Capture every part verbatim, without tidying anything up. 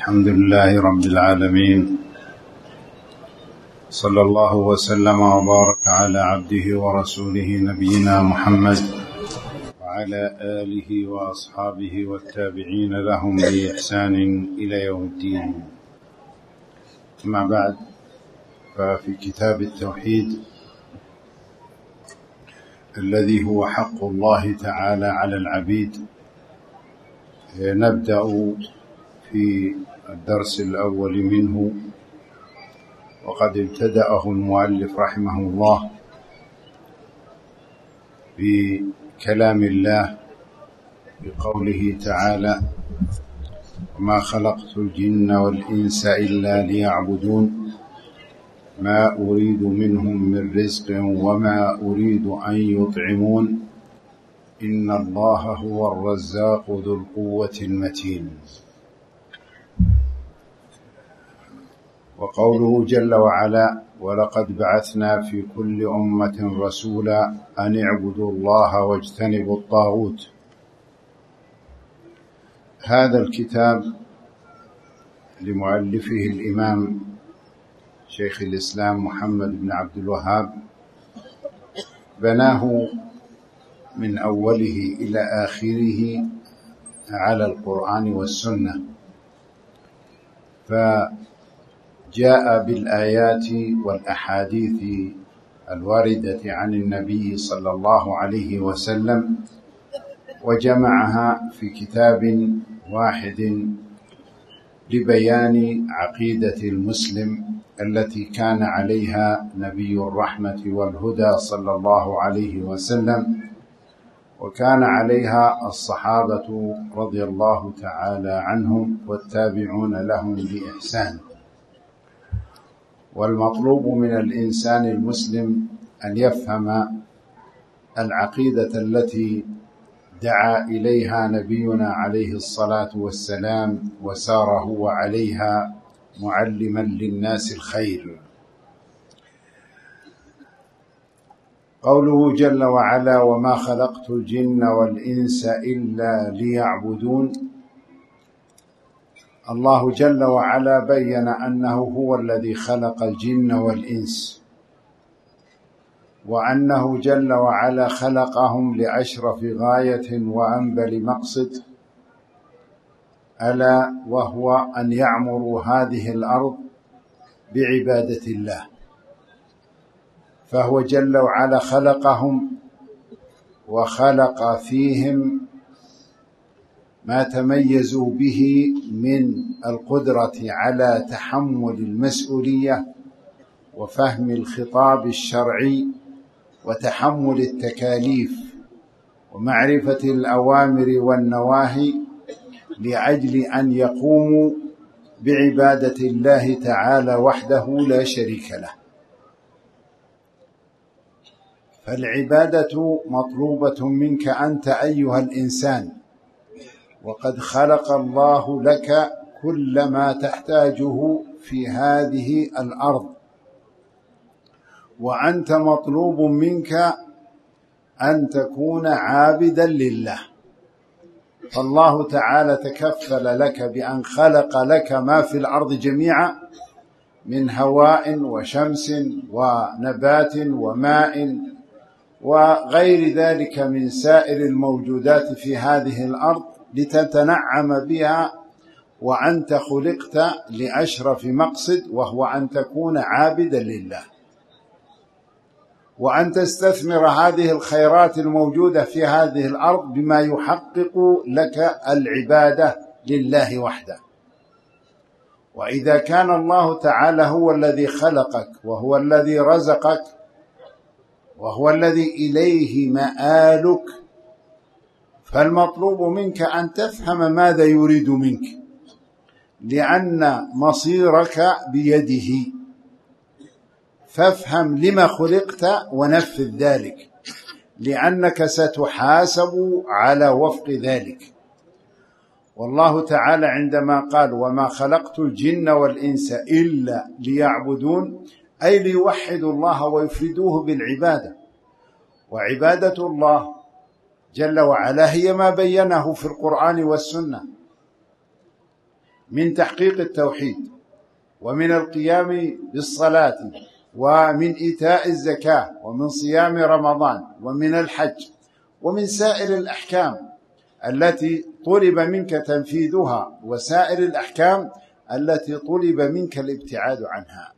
الحمد لله رب العالمين، صلى الله وسلم وبارك على عبده ورسوله نبينا محمد وعلى آله وأصحابه والتابعين لهم بإحسان إلى يوم الدين. أما بعد، ففي كتاب التوحيد الذي هو حق الله تعالى على العبيد نبدأ في الدرس الأول منه، وقد ابتدأه المؤلف رحمه الله بكلام الله بقوله تعالى: وما خلقت الجن والإنس إلا ليعبدون ما أريد منهم من رزق وما أريد أن يطعمون إن الله هو الرزاق ذو القوة المتين. وقوله جل وعلا: ولقد بعثنا في كل أمة رسولا أن اعبدوا الله واجتنبوا الطاغوت. هذا الكتاب لمؤلفه الإمام شيخ الإسلام محمد بن عبد الوهاب بناه من أوله إلى آخره على القرآن والسنة، فجاء بالآيات والأحاديث الواردة عن النبي صلى الله عليه وسلم وجمعها في كتاب واحد لبيان عقيدة المسلم التي كان عليها نبي الرحمة والهدى صلى الله عليه وسلم، وكان عليها الصحابة رضي الله تعالى عنهم والتابعون لهم بإحسان. والمطلوب من الإنسان المسلم أن يفهم العقيدة التي دعا إليها نبينا عليه الصلاة والسلام وسار هو عليها معلما للناس الخير. قوله جل وعلا: وما خلقت الجن والإنس إلا ليعبدون. الله جل وعلا بين أنه هو الذي خلق الجن والإنس، وأنه جل وعلا خلقهم لأشرف غاية وأنبل مقصد، ألا وهو أن يعمروا هذه الأرض بعبادة الله. فهو جل وعلا خلقهم وخلق فيهم ما تميزوا به من القدرة على تحمل المسؤولية وفهم الخطاب الشرعي وتحمل التكاليف ومعرفة الأوامر والنواهي لأجل أن يقوموا بعبادة الله تعالى وحده لا شريك له. فالعبادة مطلوبة منك أنت أيها الإنسان، وقد خلق الله لك كل ما تحتاجه في هذه الأرض، وأنت مطلوب منك أن تكون عابدا لله. فالله تعالى تكفل لك بأن خلق لك ما في الأرض جميعا من هواء وشمس ونبات وماء وغير ذلك من سائر الموجودات في هذه الأرض لتتنعم بها، وأنت خلقت لأشرف مقصد، وهو أن تكون عابدا لله، وأن تستثمر هذه الخيرات الموجودة في هذه الأرض بما يحقق لك العبادة لله وحده. وإذا كان الله تعالى هو الذي خلقك وهو الذي رزقك وهو الذي إليه مآلك، فالمطلوب منك أن تفهم ماذا يريد منك، لأن مصيرك بيده. فافهم لما خلقت ونفذ ذلك، لأنك ستحاسب على وفق ذلك. والله تعالى عندما قال: وما خلقت الجن والإنس إلا ليعبدون، أي ليوحدوا الله ويفردوه بالعبادة. وعبادة الله جل وعلا هي ما بينه في القرآن والسنة، من تحقيق التوحيد، ومن القيام بالصلاة، ومن إيتاء الزكاة، ومن صيام رمضان، ومن الحج، ومن سائر الأحكام التي طلب منك تنفيذها، وسائر الأحكام التي طلب منك الابتعاد عنها.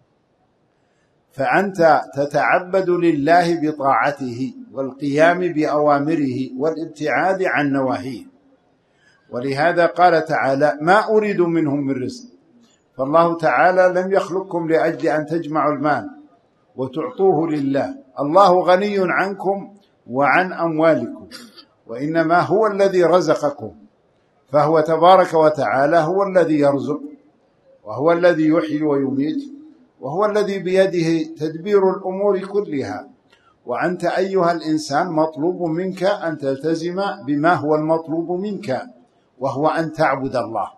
فأنت تتعبد لله بطاعته والقيام بأوامره والابتعاد عن نواهيه. ولهذا قال تعالى: ما أريد منهم من رزق. فالله تعالى لم يخلقكم لأجل أن تجمعوا المال وتعطوه لله، الله غني عنكم وعن أموالكم، وإنما هو الذي رزقكم، فهو تبارك وتعالى هو الذي يرزق، وهو الذي يحيي ويميت، وهو الذي بيده تدبير الأمور كلها. وأنت أيها الإنسان مطلوب منك أن تلتزم بما هو المطلوب منك، وهو أن تعبد الله،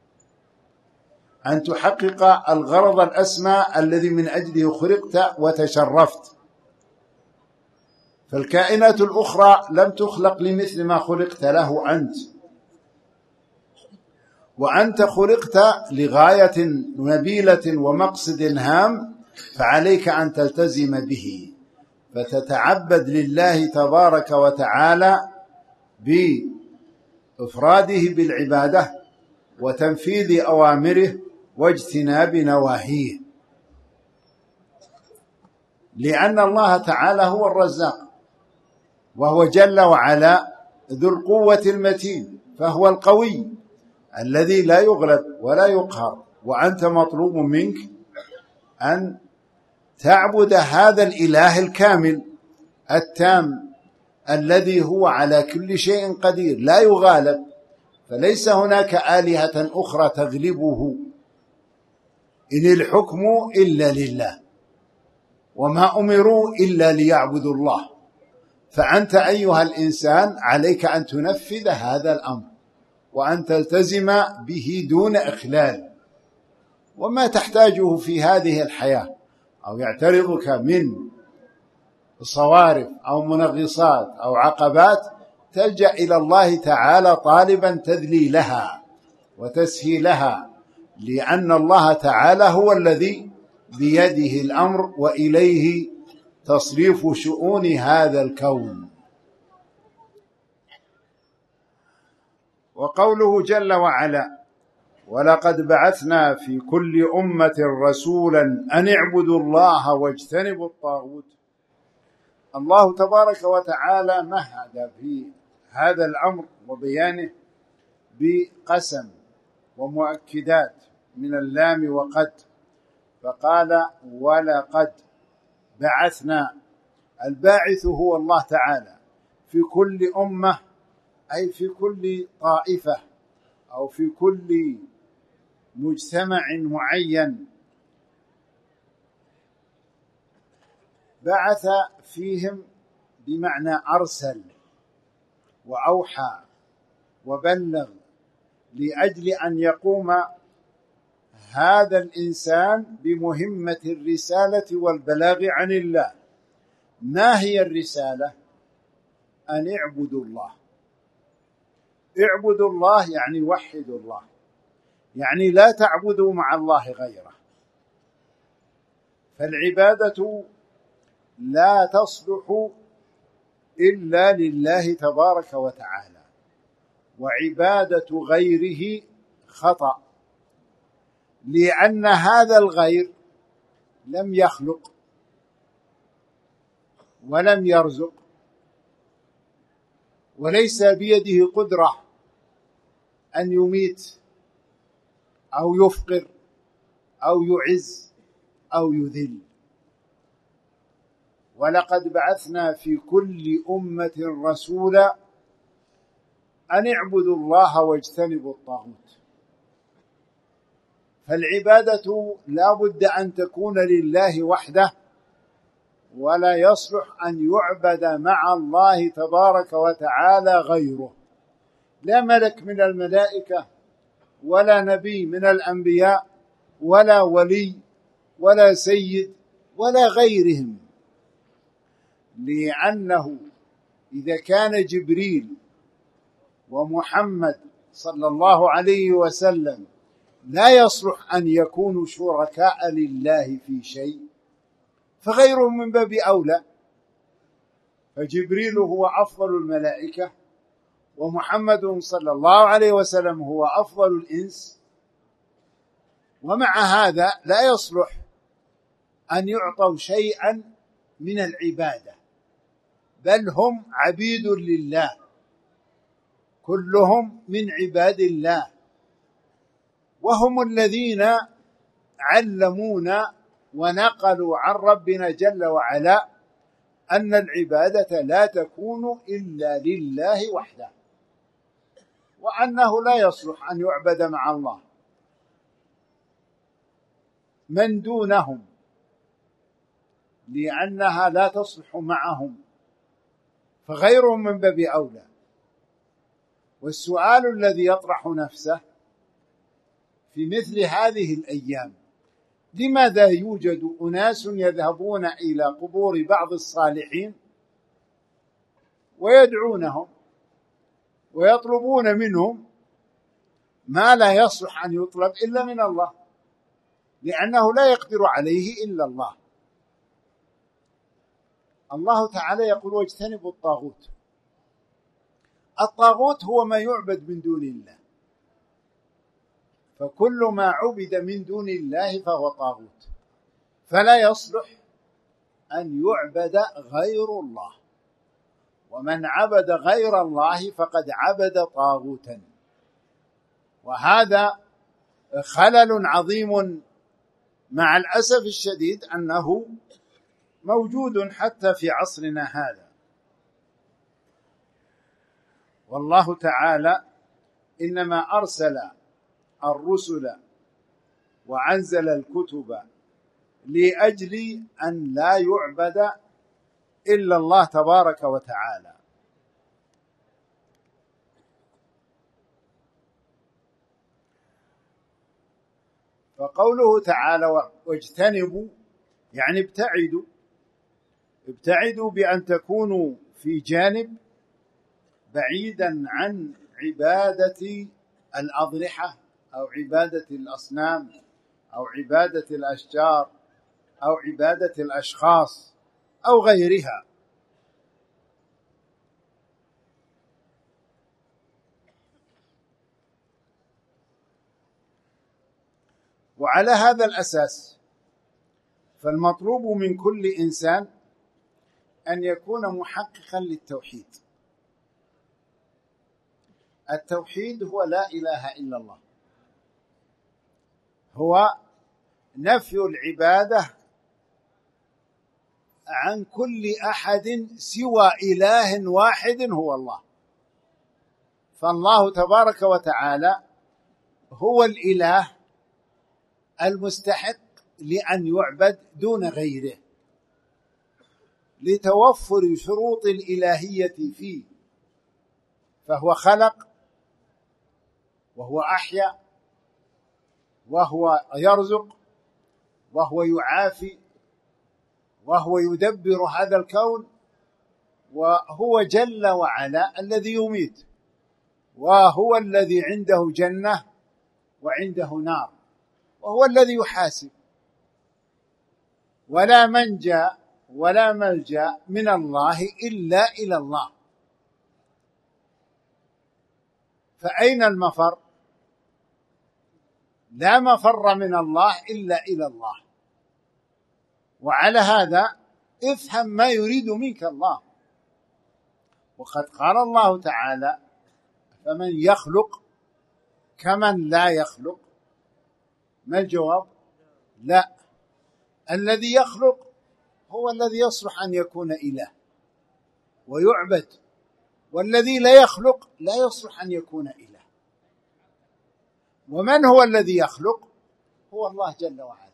أن تحقق الغرض الأسمى الذي من أجله خلقت وتشرفت. فالكائنات الأخرى لم تخلق لمثل ما خلقت له أنت، وأنت خلقت لغاية نبيلة ومقصد هام، فعليك أن تلتزم به، فتتعبد لله تبارك وتعالى بإفراده بالعبادة وتنفيذ أوامره واجتناب نواهيه، لأن الله تعالى هو الرزاق، وهو جل وعلا ذو القوة المتين، فهو القوي الذي لا يغلب ولا يقهر. وأنت مطلوب منك أن تعبد هذا الإله الكامل التام الذي هو على كل شيء قدير لا يغالب، فليس هناك آلهة أخرى تغلبه، إن الحكم إلا لله، وما أمروا إلا ليعبدوا الله. فأنت أيها الإنسان عليك أن تنفذ هذا الأمر، وأن تلتزم به دون إخلال. وما تحتاجه في هذه الحياة أو يعترضك من صوارف أو منغصات أو عقبات، تلجأ إلى الله تعالى طالبا تذليلها وتسهيلها، لأن الله تعالى هو الذي بيده الأمر، وإليه تصريف شؤون هذا الكون. وقوله جل وعلا: ولقد بعثنا في كل أمة رسولا أن اعبدوا الله واجتنبوا الطاغوت. الله تبارك وتعالى مهد في هذا الأمر وبيانه بقسم ومؤكدات من اللام وقد، فقال: ولقد بعثنا. الباعث هو الله تعالى في كل أمة، أي في كل طائفة أو في كل مجتمع معين، بعث فيهم بمعنى أرسل وأوحى وبلغ، لأجل أن يقوم هذا الإنسان بمهمة الرسالة والبلاغ عن الله. ما هي الرسالة؟ أن اعبدوا الله. اعبدوا الله يعني وحدوا الله، يعني لا تعبدوا مع الله غيره. فالعبادة لا تصلح إلا لله تبارك وتعالى، وعبادة غيره خطأ، لأن هذا الغير لم يخلق ولم يرزق، وليس بيده قدرة أن يميت أو يفقر أو يعز أو يذل. ولقد بعثنا في كل أمة رسولا أن اعبدوا الله واجتنبوا الطاغوت. فالعبادة لا بد أن تكون لله وحده، ولا يصلح أن يعبد مع الله تبارك وتعالى غيره، لا ملك من الملائكة ولا نبي من الأنبياء ولا ولي ولا سيد ولا غيرهم، لأنه إذا كان جبريل ومحمد صلى الله عليه وسلم لا يصلح أن يكونوا شركاء لله في شيء، فغيرهم من باب أولى. فجبريل هو أفضل الملائكة، ومحمد صلى الله عليه وسلم هو أفضل الإنس، ومع هذا لا يصلح أن يعطوا شيئا من العبادة، بل هم عبيد لله، كلهم من عباد الله، وهم الذين علمونا ونقلوا عن ربنا جل وعلا أن العبادة لا تكون إلا لله وحده، وأنه لا يصلح أن يعبد مع الله من دونهم، لأنها لا تصلح معهم، فغيرهم من باب أولى. والسؤال الذي يطرح نفسه في مثل هذه الأيام: لماذا يوجد أناس يذهبون إلى قبور بعض الصالحين ويدعونهم ويطلبون منهم ما لا يصلح أن يطلب إلا من الله، لأنه لا يقدر عليه إلا الله. الله تعالى يقول: واجتنبوا الطاغوت. الطاغوت هو ما يعبد من دون الله، فكل ما عبد من دون الله فهو طاغوت، فلا يصلح أن يعبد غير الله، ومن عبد غير الله فقد عبد طاغوتا، وهذا خلل عظيم مع الأسف الشديد أنه موجود حتى في عصرنا هذا. والله تعالى إنما أرسل الرسل وأنزل الكتب لأجل أن لا يعبد إلا الله تبارك وتعالى. فقوله تعالى: واجتنبوا يعني ابتعدوا، ابتعدوا بأن تكونوا في جانب بعيدا عن عبادة الأضرحة أو عبادة الأصنام أو عبادة الأشجار أو عبادة الأشخاص أو غيرها. وعلى هذا الأساس فالمطلوب من كل إنسان أن يكون محققا للتوحيد. التوحيد هو لا إله إلا الله، هو نفي العبادة عن كل أحد سوى إله واحد هو الله. فالله تبارك وتعالى هو الإله المستحق لأن يعبد دون غيره، لتوفر شروط الإلهية فيه، فهو خلق، وهو أحيا، وهو يرزق، وهو يعافي، وهو يدبر هذا الكون، وهو جل وعلا الذي يميت، وهو الذي عنده جنة وعنده نار، وهو الذي يحاسب. ولا منجى ولا ملجأ من الله إلا إلى الله، فأين المفر؟ لا مفر من الله إلا إلى الله. وعلى هذا افهم ما يريد منك الله. وقد قال الله تعالى: فمن يخلق كمن لا يخلق. ما الجواب؟ لا، الذي يخلق هو الذي يصلح أن يكون إله ويعبد، والذي لا يخلق لا يصلح أن يكون إله. ومن هو الذي يخلق؟ هو الله جل وعلا.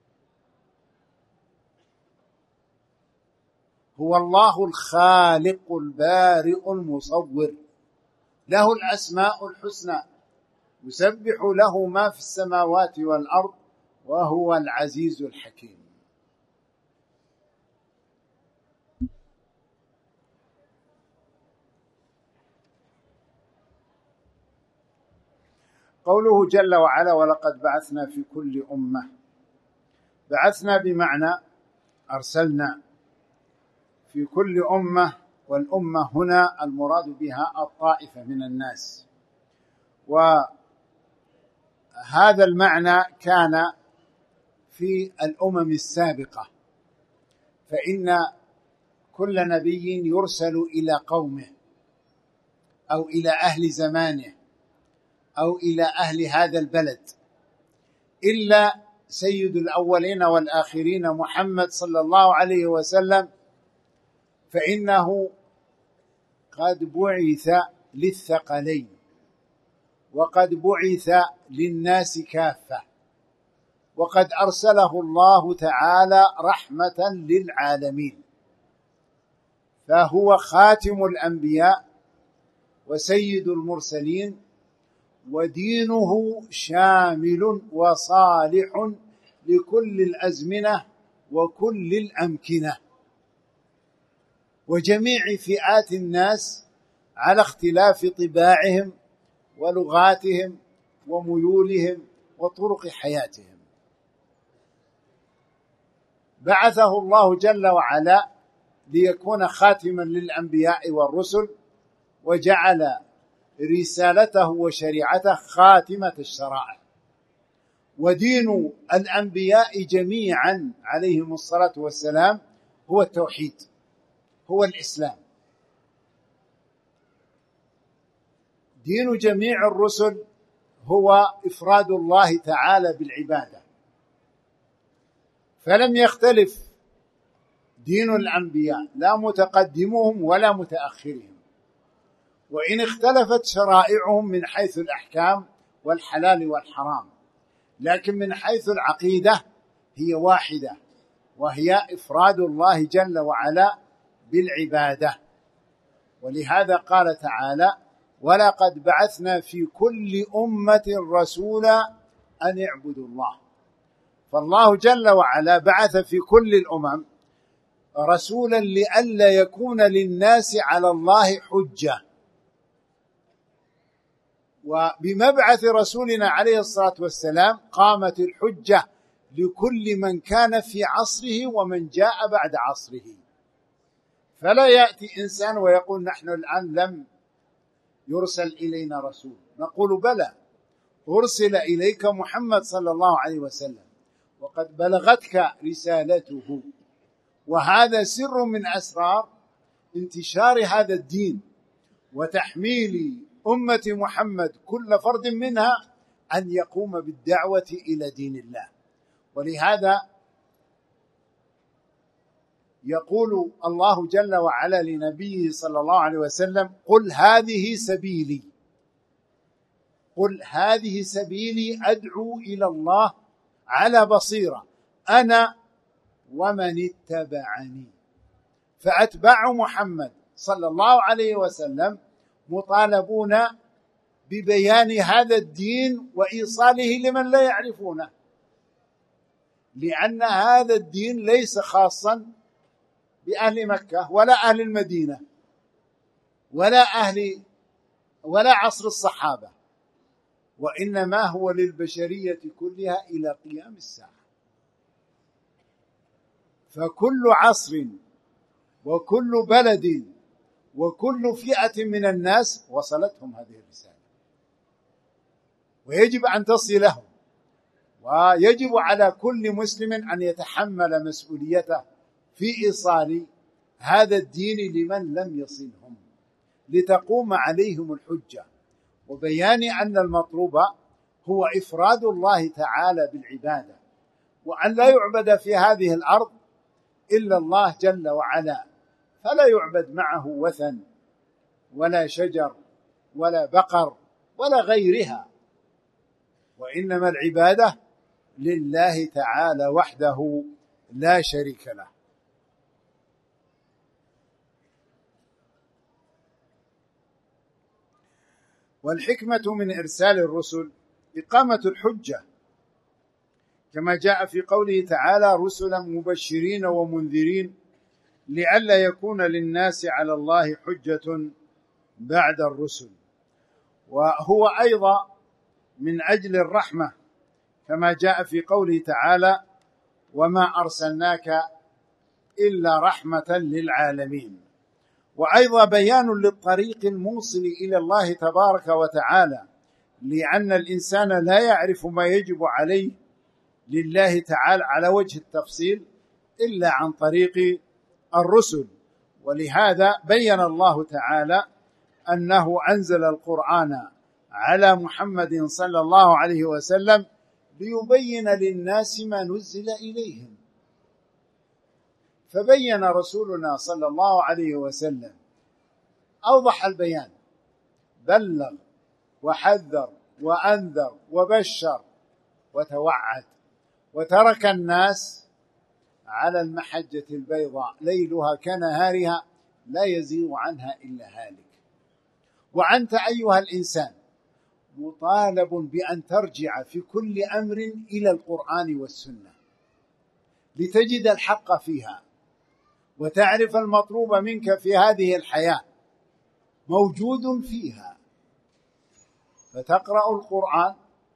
هو الله الخالق البارئ المصور، له الأسماء الحسنى، يسبح له ما في السماوات والأرض، وهو العزيز الحكيم. قوله جل وعلا ولقد بعثنا في كل أمة، بعثنا بمعنى أرسلنا في كل أمة، والأمة هنا المراد بها الطائفة من الناس، وهذا المعنى كان في الأمم السابقة، فإن كل نبي يرسل إلى قومه أو إلى أهل زمانه أو إلى أهل هذا البلد، إلا سيد الأولين والآخرين محمد صلى الله عليه وسلم، فإنه قد بعث للثقلين وقد بعث للناس كافة، وقد أرسله الله تعالى رحمة للعالمين، فهو خاتم الأنبياء وسيد المرسلين، ودينه شامل وصالح لكل الأزمنة وكل الأمكنة وجميع فئات الناس على اختلاف طباعهم ولغاتهم وميولهم وطرق حياتهم. بعثه الله جل وعلا ليكون خاتما للأنبياء والرسل، وجعل رسالته وشريعته خاتمة الشرائع، ودين الأنبياء جميعا عليهم الصلاة والسلام هو التوحيد، هو الإسلام. دين جميع الرسل هو إفراد الله تعالى بالعبادة، فلم يختلف دين الأنبياء لا متقدمهم ولا متأخرهم، وإن اختلفت شرائعهم من حيث الأحكام والحلال والحرام، لكن من حيث العقيدة هي واحدة، وهي إفراد الله جل وعلا بالعبادة. ولهذا قال تعالى ولقد بعثنا في كل أمة رسولا أن اعبدوا الله، فالله جل وعلا بعث في كل الأمم رسولا لئلا يكون للناس على الله حجة، وبمبعث رسولنا عليه الصلاة والسلام قامت الحجة لكل من كان في عصره ومن جاء بعد عصره. فلا يأتي إنسان ويقول نحن الآن لم يرسل إلينا رسول، نقول بلى، أرسل إليك محمد صلى الله عليه وسلم وقد بلغتك رسالته، وهذا سر من أسرار انتشار هذا الدين وتحميل أمة محمد كل فرد منها أن يقوم بالدعوة إلى دين الله. ولهذا يقول الله جل وعلا لنبيه صلى الله عليه وسلم قل هذه سبيلي، قل هذه سبيلي أدعو إلى الله على بصيرة أنا ومن اتبعني. فأتباع محمد صلى الله عليه وسلم مطالبون ببيان هذا الدين وإيصاله لمن لا يعرفونه، لأن هذا الدين ليس خاصا بأهل مكة ولا أهل المدينة ولا أهل ولا عصر الصحابة، وإنما هو للبشرية كلها إلى قيام الساعة. فكل عصر وكل بلد وكل فئة من الناس وصلتهم هذه الرسالة، ويجب أن تصل لهم، ويجب على كل مسلم أن يتحمل مسؤوليته في إيصال هذا الدين لمن لم يصلهم، لتقوم عليهم الحجة، وبيان أن المطلوب هو إفراد الله تعالى بالعبادة، وأن لا يعبد في هذه الأرض إلا الله جل وعلا، فلا يعبد معه وثن ولا شجر ولا بقر ولا غيرها، وإنما العبادة لله تعالى وحده لا شريك له. والحكمة من إرسال الرسل إقامة الحجة، كما جاء في قوله تعالى رسلا مبشرين ومنذرين لئلا يكون للناس على الله حجة بعد الرسل. وهو أيضا من أجل الرحمة، كما جاء في قوله تعالى: وما أرسلناك إلا رحمة للعالمين. وأيضا بيان للطريق الموصل إلى الله تبارك وتعالى، لأن الإنسان لا يعرف ما يجب عليه لله تعالى على وجه التفصيل إلا عن طريق الرسل. ولهذا بين الله تعالى أنه أنزل القرآن على محمد صلى الله عليه وسلم ليبين للناس ما نزل إليهم. فبين رسولنا صلى الله عليه وسلم، أوضح البيان، بلغ وحذر وأنذر وبشر وتوعد، وترك الناس على المحجة البيضاء ليلها كنهارها لا يزيغ عنها إلا هالك. وأنت أيها الإنسان مطالب بأن ترجع في كل أمر إلى القرآن والسنة لتجد الحق فيها، وتعرف المطلوب منك في هذه الحياة موجود فيها، فتقرأ القرآن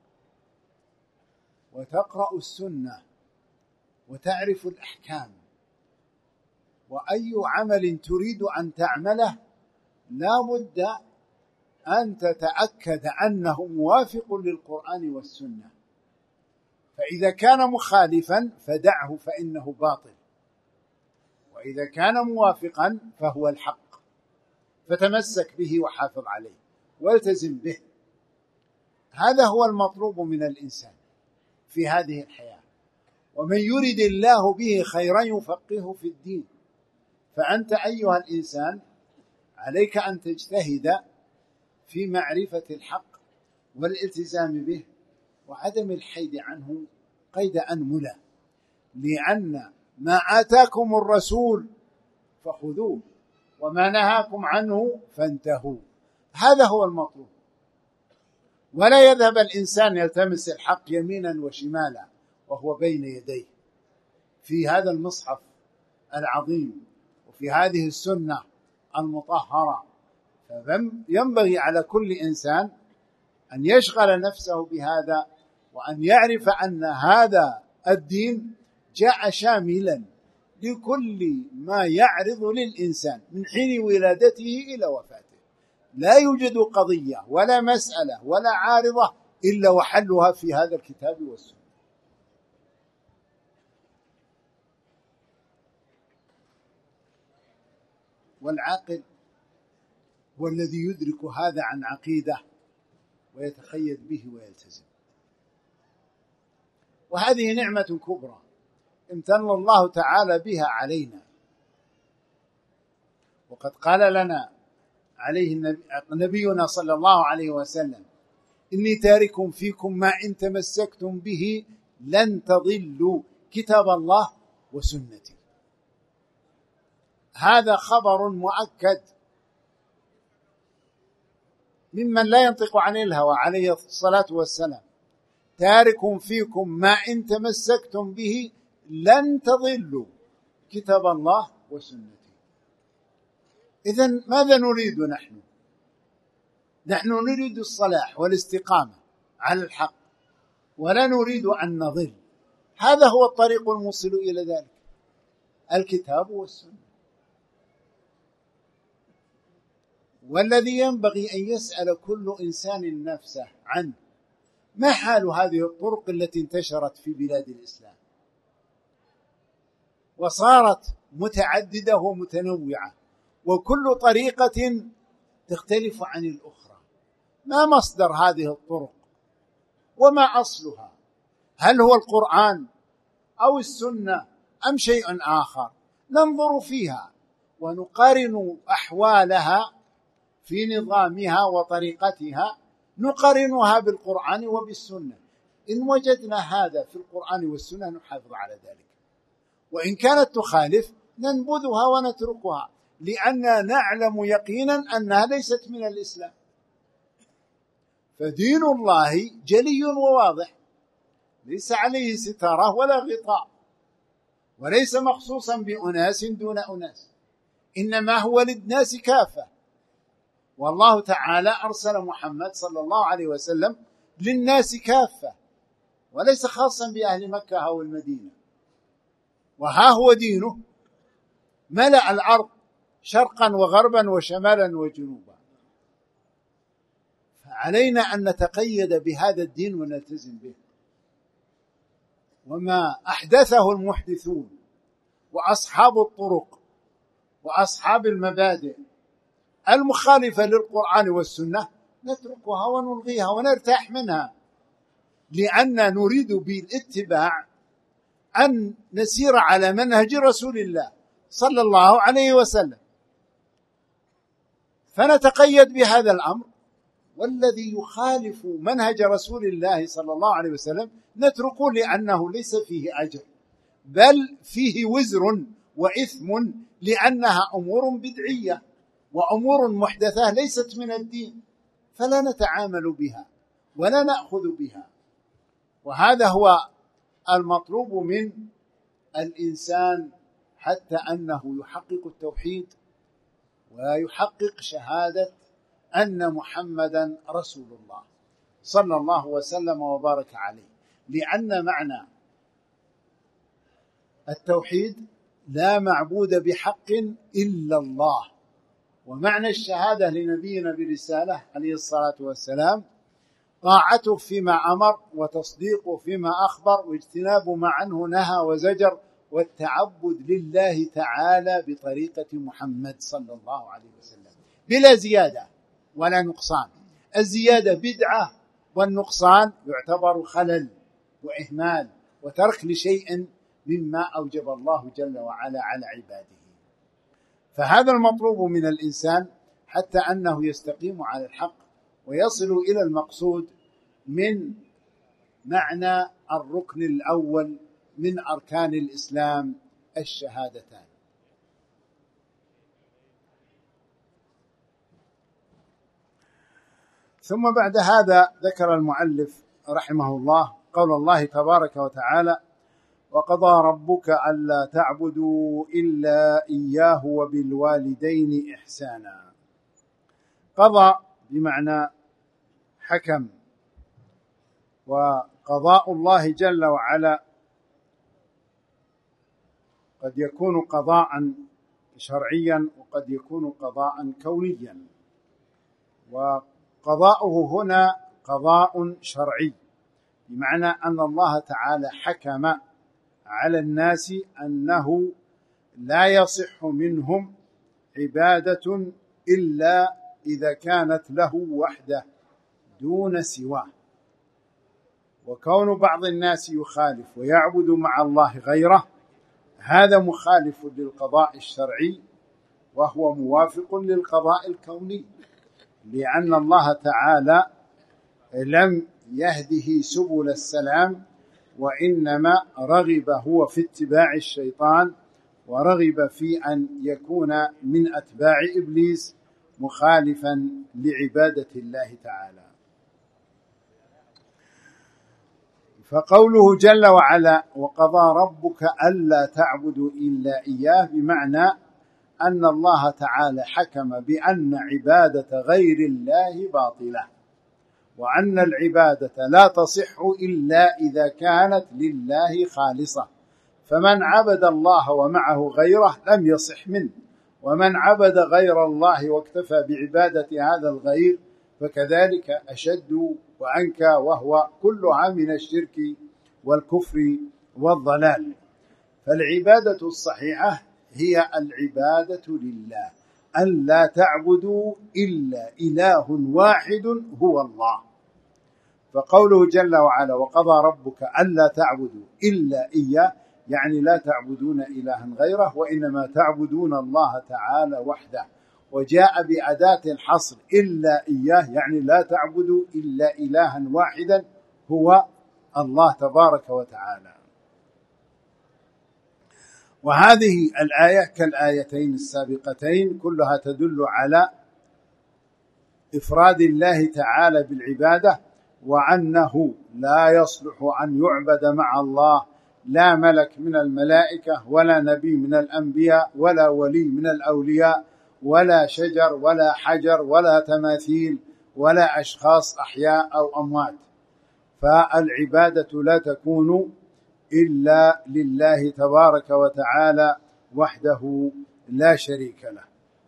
وتقرأ السنة وتعرف الأحكام. وأي عمل تريد أن تعمله لا بد أن تتأكد أنه موافق للقرآن والسنة، فإذا كان مخالفا فدعه فإنه باطل، وإذا كان موافقا فهو الحق، فتمسك به وحافظ عليه والتزم به. هذا هو المطلوب من الإنسان في هذه الحياة. ومن يرد الله به خيرا يفقهه في الدين. فأنت أيها الإنسان عليك أن تجتهد في معرفة الحق والالتزام به وعدم الحيد عنه قيد أنملة، لأن ما آتاكم الرسول فخذوه وما نهاكم عنه فانتهوا. هذا هو المطلوب. ولا يذهب الإنسان يلتمس الحق يمينا وشمالا وهو بين يديه في هذا المصحف العظيم وفي هذه السنة المطهرة. فينبغي على كل إنسان أن يشغل نفسه بهذا، وأن يعرف أن هذا الدين جاء شاملا لكل ما يعرض للإنسان من حين ولادته إلى وفاته. لا يوجد قضية ولا مسألة ولا عارضة إلا وحلها في هذا الكتاب والسنة. والعاقل هو الذي يدرك هذا عن عقيدة ويتقيد به ويلتزم. وهذه نعمة كبرى امتن الله تعالى بها علينا. وقد قال لنا عليه نبينا صلى الله عليه وسلم: إني تارك فيكم ما إن تمسكتم به لن تضلوا كتاب الله وسنتي. هذا خبر مؤكد ممن لا ينطق عن الهوى عليه الصلاة والسلام: تارك فيكم ما إن تمسكتم به لن تضلوا كتاب الله وسنتي. إذن ماذا نريد نحن؟ نحن نريد الصلاح والاستقامة على الحق، ولا نريد أن نضل. هذا هو الطريق الموصل إلى ذلك، الكتاب والسنة. والذي ينبغي أن يسأل كل إنسان نفسه عنه: ما حال هذه الطرق التي انتشرت في بلاد الإسلام وصارت متعددة ومتنوعة، وكل طريقة تختلف عن الأخرى؟ ما مصدر هذه الطرق وما أصلها؟ هل هو القرآن أو السنة أم شيء آخر؟ ننظر فيها ونقارن أحوالها في نظامها وطريقتها، نقارنها بالقرآن وبالسنة. إن وجدنا هذا في القرآن والسنة نحافظ على ذلك، وإن كانت تخالف ننبذها ونتركها، لأننا نعلم يقينا أنها ليست من الإسلام. فدين الله جلي وواضح، ليس عليه ستارة ولا غطاء، وليس مخصوصا بأناس دون أناس، إنما هو للناس كافة. والله تعالى أرسل محمد صلى الله عليه وسلم للناس كافة وليس خاصا بأهل مكة أو المدينة. وها هو دينه ملأ الأرض شرقا وغربا وشمالا وجنوبا، فعلينا أن نتقيد بهذا الدين ونلتزم به. وما أحدثه المحدثون وأصحاب الطرق وأصحاب المبادئ المخالفة للقرآن والسنة نتركها ونلغيها ونرتاح منها، لأن نريد بالاتباع أن نسير على منهج رسول الله صلى الله عليه وسلم، فنتقيد بهذا الأمر. والذي يخالف منهج رسول الله صلى الله عليه وسلم نتركه، لأنه ليس فيه أجر بل فيه وزر وإثم، لأنها أمور بدعية وأمور محدثة ليست من الدين، فلا نتعامل بها ولا نأخذ بها. وهذا هو المطلوب من الإنسان حتى أنه يحقق التوحيد ويحقق شهادة أن محمدا رسول الله صلى الله وسلم وبارك عليه، لأن معنى التوحيد لا معبود بحق إلا الله، ومعنى الشهادة لنبينا برسالة عليه الصلاة والسلام طاعته فيما أمر وتصديقه فيما أخبر واجتناب ما عنه نهى وزجر، والتعبد لله تعالى بطريقة محمد صلى الله عليه وسلم بلا زيادة ولا نقصان. الزيادة بدعة والنقصان يعتبر خلل وإهمال وترك لشيء مما أوجب الله جل وعلا على عباده. فهذا المطلوب من الإنسان حتى أنه يستقيم على الحق ويصل إلى المقصود من معنى الركن الأول من أركان الإسلام الشهادتان. ثم بعد هذا ذكر المؤلف رحمه الله قول الله تبارك وتعالى: وقضى ربك ألا تعبدوا إلا إياه وبالوالدين إحسانا. قضى بمعنى حكم، وقضاء الله جل وعلا قد يكون قضاء شرعيا وقد يكون قضاء كونيا، وقضاؤه هنا قضاء شرعي، بمعنى أن الله تعالى حكم على الناس أنه لا يصح منهم عبادة إلا إذا كانت له وحده دون سواه. وكون بعض الناس يخالف ويعبد مع الله غيره هذا مخالف للقضاء الشرعي، وهو موافق للقضاء الكوني، لأن الله تعالى لم يهده سبل السلام، وإنما رغب هو في اتباع الشيطان، ورغب في أن يكون من أتباع إبليس مخالفا لعبادة الله تعالى. فقوله جل وعلا: وقضى ربك ألا تعبدوا إلا إياه، بمعنى أن الله تعالى حكم بأن عبادة غير الله باطلة، وأن العبادة لا تصح إلا إذا كانت لله خالصة، فمن عبد الله ومعه غيره لم يصح منه، ومن عبد غير الله واكتفى بعبادة هذا الغير فكذلك أشد وأنكى، وهو كلها من الشرك والكفر والضلال. فالعبادة الصحيحة هي العبادة لله، أن لا تعبدوا إلا إله واحد هو الله. فقوله جل وعلا: وقضى ربك ألا تعبدوا إلا إياه، يعني لا تعبدون إلها غيره، وإنما تعبدون الله تعالى وحده. وجاء بأداة الحصر إلا إياه، يعني لا تعبدوا إلا إلها واحدا هو الله تبارك وتعالى. وهذه الآية كالآيتين السابقتين كلها تدل على إفراد الله تعالى بالعبادة، وأنه لا يصلح أن يعبد مع الله لا ملك من الملائكة ولا نبي من الأنبياء ولا ولي من الأولياء ولا شجر ولا حجر ولا تماثيل ولا أشخاص أحياء أو أموات، فالعبادة لا تكون إلا لله تبارك وتعالى وحده لا شريك له.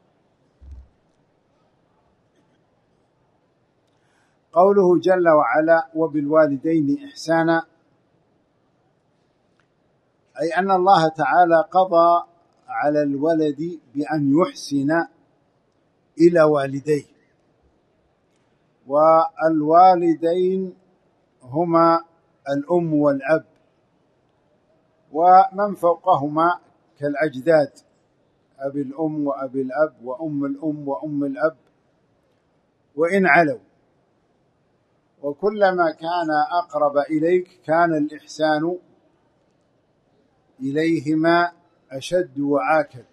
قوله جل وعلا وبالوالدين إحسانا، أي أن الله تعالى قضى على الولد بأن يحسن إلى والديه، والوالدين هما الأم والأب ومن فوقهما كالأجداد، أبي الأم وأبي الأب وأم الأم وأم الأب وإن علوا، وكلما كان أقرب إليك كان الإحسان إليهما أشد وآكد.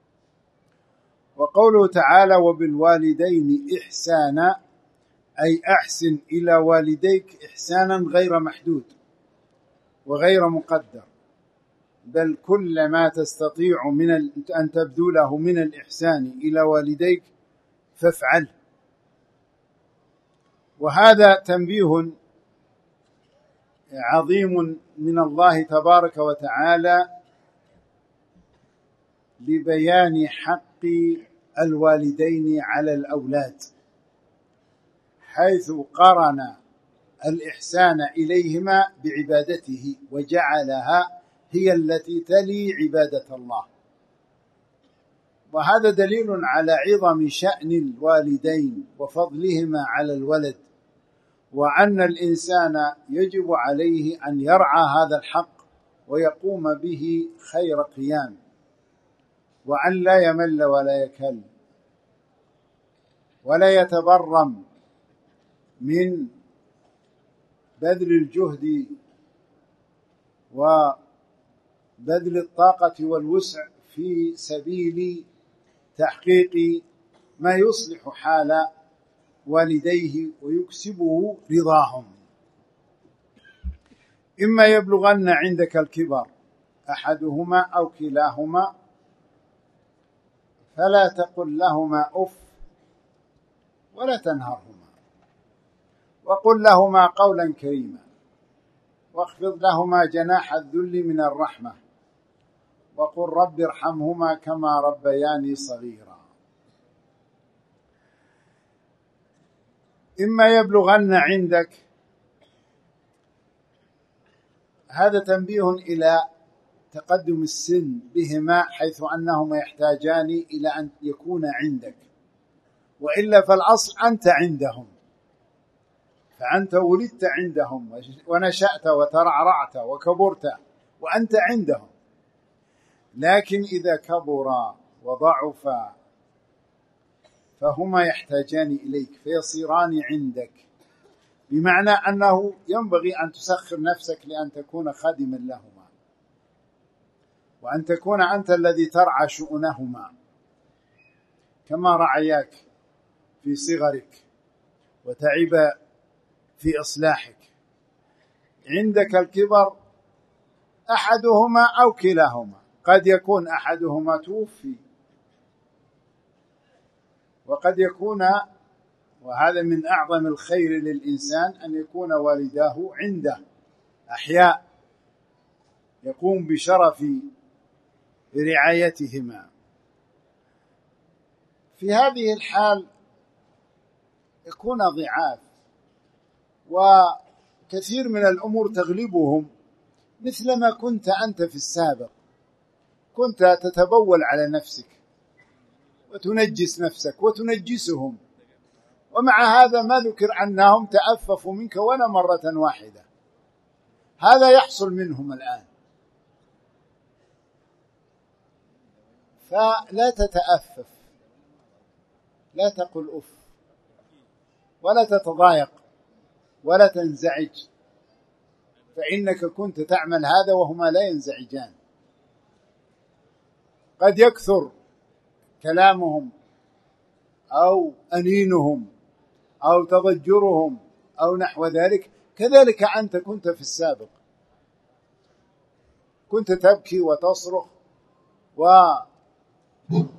وقوله تعالى وبالوالدين إحسانا، أي أحسن إلى والديك إحسانا غير محدود وغير مقدر، بل كل ما تستطيع من أن تبذله من الإحسان إلى والديك فافعل. وهذا تنبيه عظيم من الله تبارك وتعالى لبيان حق الوالدين على الأولاد، حيث قرن الإحسان إليهما بعبادته وجعلها هي التي تلي عبادة الله. وهذا دليل على عظم شأن الوالدين وفضلهما على الولد، وأن الإنسان يجب عليه أن يرعى هذا الحق ويقوم به خير قيام، وأن لا يمل ولا يكل ولا يتبرم من بذل الجهد وبذل الطاقة والوسع في سبيل تحقيق ما يصلح حال والديه ويكسبه رضاهم. إما يبلغن عندك الكبر أحدهما أو كلاهما فلا تقل لهما أف ولا تنهرهما، وقل لهما قولا كريما، واخفض لهما جناح الذل من الرحمة، وقل رب ارحمهما كما ربياني صغيرا. إما يبلغن عندك، هذا تنبيه إلى تقدم السن بهما، حيث أنهما يحتاجان إلى أن يكون عندك، وإلا فالأصل أنت عندهم، فأنت ولدت عندهم ونشأت وترعرعت وكبرت وأنت عندهم. لكن إذا كبرا وضعفا فهما يحتاجان إليك فيصيران عندك، بمعنى أنه ينبغي أن تسخر نفسك لأن تكون خادما لهما، وأن تكون أنت الذي ترعى شؤونهما كما رعياك في صغرك وتعب في إصلاحك. عندك الكبر أحدهما أو كلاهما، قد يكون أحدهما توفي، وقد يكون، وهذا من أعظم الخير للإنسان، أن يكون والداه عنده أحياء يقوم بشرف رعايتهما. في هذه الحال يكون ضعاف، وكثير من الأمور تغلبهم، مثلما كنت أنت في السابق، كنت تتبول على نفسك وتنجس نفسك وتنجسهم، ومع هذا ما ذكر أنهم تأففوا منك ولا مرة واحدة. هذا يحصل منهم الآن، فلا تتأفف، لا تقل أف، ولا تتضايق ولا تنزعج، فإنك كنت تعمل هذا وهما لا ينزعجان. قد يكثر كلامهم أو أنينهم أو تضجرهم أو نحو ذلك، كذلك أنت كنت في السابق، كنت تبكي وتصرخ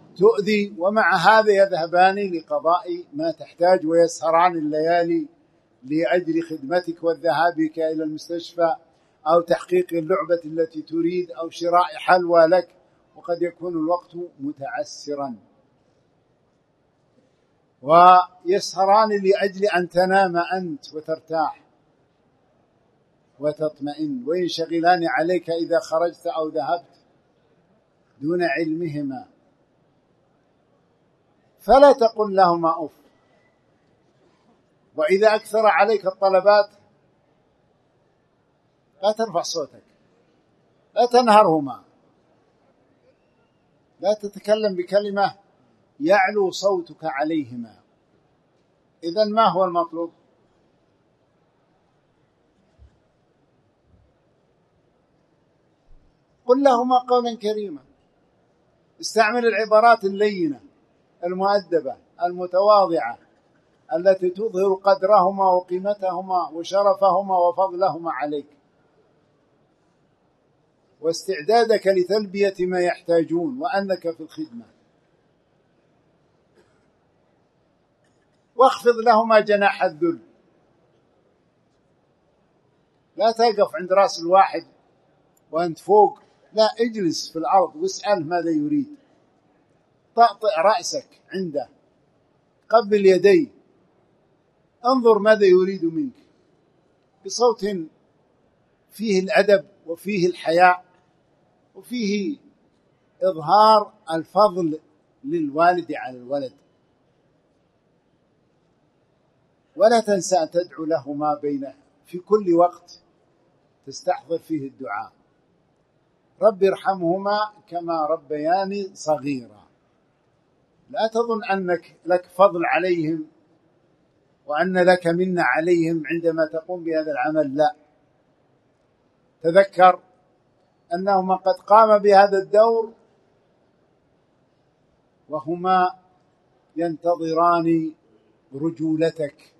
وتؤذي، ومع هذا يذهبان لقضاء ما تحتاج ويسهران الليالي لأجل خدمتك والذهاب بك إلى المستشفى أو تحقيق اللعبة التي تريد أو شراء حلوى لك، وقد يكون الوقت متعسرا، ويسهران لأجل أن تنام أنت وترتاح وتطمئن، وينشغلان عليك إذا خرجت أو ذهبت دون علمهما. فلا تقل لهما أف. وإذا أكثر عليك الطلبات لا ترفع صوتك، لا تنهرهما، لا تتكلم بكلمة يعلو صوتك عليهما. إذن ما هو المطلوب؟ قل لهما قولا كريما، استعمل العبارات اللينة المؤدبة المتواضعة التي تظهر قدرهما وقيمتهما وشرفهما وفضلهما عليك واستعدادك لتلبية ما يحتاجون وأنك في الخدمة. واخفض لهما جناح الذل، لا تقف عند رأس الواحد وأنت فوق، لا، اجلس في الأرض واسأله ماذا يريد، طأطئ رأسك عنده، قبل يديه، انظر ماذا يريد منك بصوت فيه الأدب وفيه الحياء وفيه إظهار الفضل للوالد على الولد. ولا تنسى أن تدعو لهما بين في كل وقت تستحضر فيه الدعاء. رب ارحمهما كما ربياني صغيرا. لا تظن أنك لك فضل عليهم وأن لك منة عليهم عندما تقوم بهذا العمل، لا، تذكر أنهما قد قام بهذا الدور وهما ينتظران رجولتك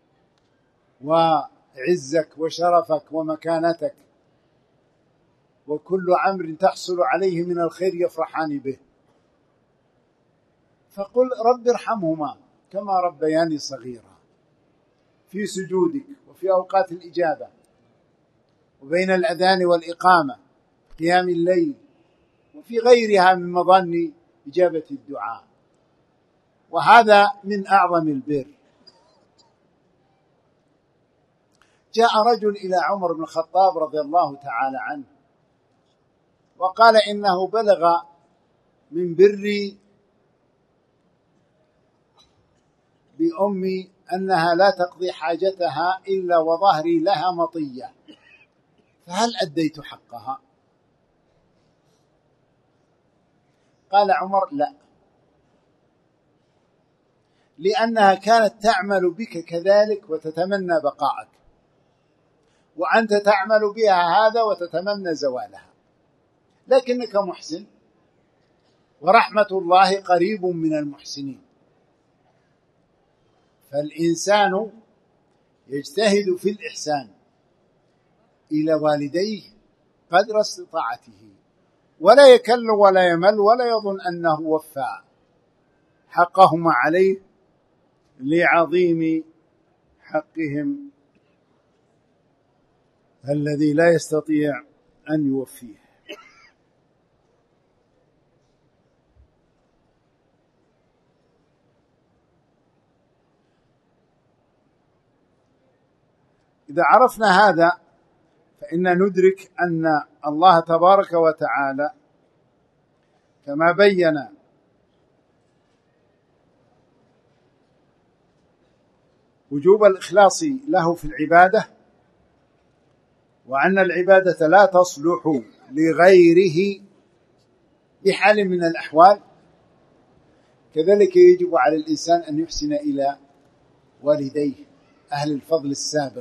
وعزك وشرفك ومكانتك، وكل أمر تحصل عليه من الخير يفرحان به. فقل رب ارحمهما كما ربياني صغيرا في سجودك وفي أوقات الإجابة وبين الأذان والإقامة، قيام الليل، وفي غيرها من مظن إجابة الدعاء. وهذا من أعظم البر. جاء رجل إلى عمر بن الخطاب رضي الله تعالى عنه وقال إنه بلغ من بري بأمي أنها لا تقضي حاجتها إلا وظهري لها مطية، فهل أديت حقها؟ قال عمر لا، لأنها كانت تعمل بك كذلك وتتمنى بقاءك، وأنت تعمل بها هذا وتتمنى زوالها، لكنك محسن، ورحمة الله قريب من المحسنين. فالإنسان يجتهد في الإحسان إلى والديه قدر استطاعته، ولا يكل ولا يمل ولا يظن أنه وفى حقهما عليه لعظيم حقهم الذي لا يستطيع أن يوفيه. إذا عرفنا هذا فإن ندرك أن الله تبارك وتعالى كما بين وجوب الإخلاص له في العبادة، وأن العبادة لا تصلح لغيره بحال من الأحوال، كذلك يجب على الإنسان أن يحسن إلى والديه أهل الفضل السابق،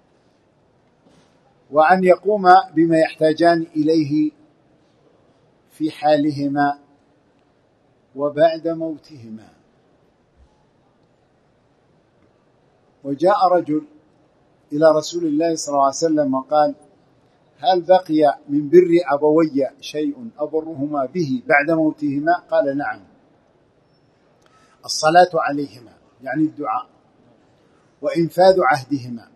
وأن يقوم بما يحتاجان إليه في حالهما وبعد موتهما. وجاء رجل إلى رسول الله صلى الله عليه وسلم وقال: هل بقي من بر أبوي شيء أبرهما به بعد موتهما؟ قال: نعم، الصلاة عليهما، يعني الدعاء، وإنفاذ عهدهما،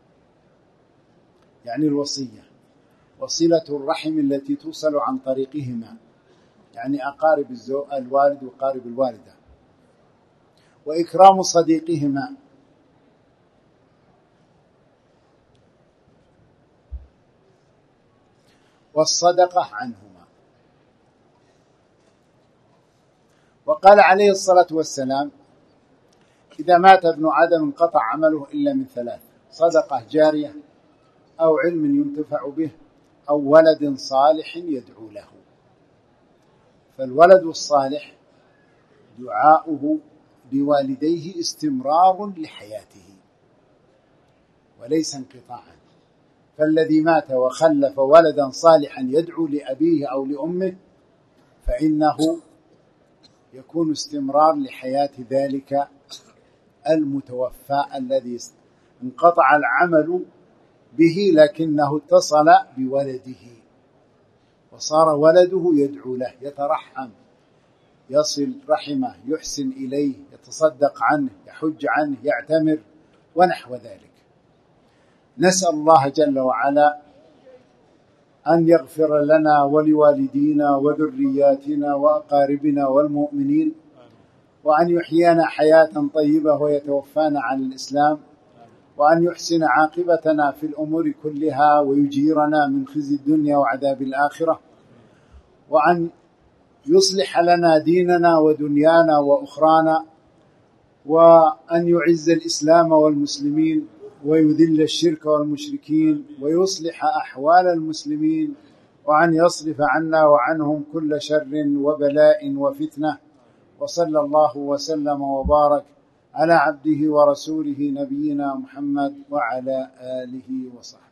يعني الوصية، وصلة الرحم التي توصل عن طريقهما، يعني أقارب الوالد وأقارب الوالدة، وإكرام صديقهما، والصدقة عنهما. وقال عليه الصلاة والسلام: إذا مات ابن آدم انقطع عمله إلا من ثلاث: صدقة جارية، أو علم ينتفع به، أو ولد صالح يدعو له. فالولد الصالح دعاؤه بوالديه استمرار لحياته وليس انقطاعا. فالذي مات وخلف ولدا صالحا يدعو لأبيه أو لأمه فإنه يكون استمرار لحياة ذلك المتوفى الذي انقطع العمل به لكنه اتصل بولده وصار ولده يدعو له، يترحم، يصل رحمه، يحسن إليه، يتصدق عنه، يحج عنه، يعتمر ونحو ذلك. نسأل الله جل وعلا أن يغفر لنا ولوالدينا وذرياتنا وأقاربنا والمؤمنين، وأن يحيينا حياة طيبة ويتوفانا على الإسلام، وأن يحسن عاقبتنا في الأمور كلها ويجيرنا من خزي الدنيا وعذاب الآخرة، وأن يصلح لنا ديننا ودنيانا وأخرانا، وأن يعز الإسلام والمسلمين ويذل الشرك والمشركين ويصلح أحوال المسلمين، وأن يصرف عنا وعنهم كل شر وبلاء وفتنة. وصلى الله وسلم وبارك على عبده ورسوله نبينا محمد وعلى آله وصحبه.